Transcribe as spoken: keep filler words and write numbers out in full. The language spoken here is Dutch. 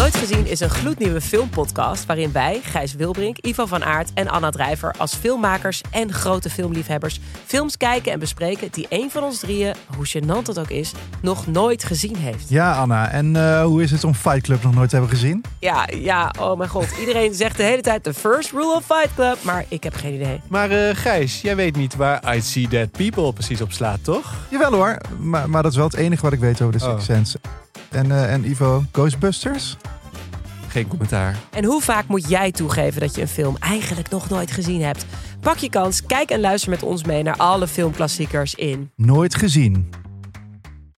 Nooit Gezien is een gloednieuwe filmpodcast waarin wij, Gijs Wilbrink, Ivo van Aert en Anna Drijver als filmmakers en grote filmliefhebbers films kijken en bespreken die één van ons drieën, hoe gênant dat ook is, nog nooit gezien heeft. Ja, Anna. En uh, hoe is het om Fight Club nog nooit te hebben gezien? Ja, ja, oh mijn god. Iedereen zegt de hele tijd the first rule of Fight Club, maar ik heb geen idee. Maar uh, Gijs, jij weet niet waar I See Dead People precies op slaat, toch? Jawel hoor, maar, maar dat is wel het enige wat ik weet over de Oh. Sixth Sense. En, uh, en Ivo, Ghostbusters? Geen commentaar. En hoe vaak moet jij toegeven dat je een film eigenlijk nog nooit gezien hebt? Pak je kans, kijk en luister met ons mee naar alle filmklassiekers in Nooit gezien.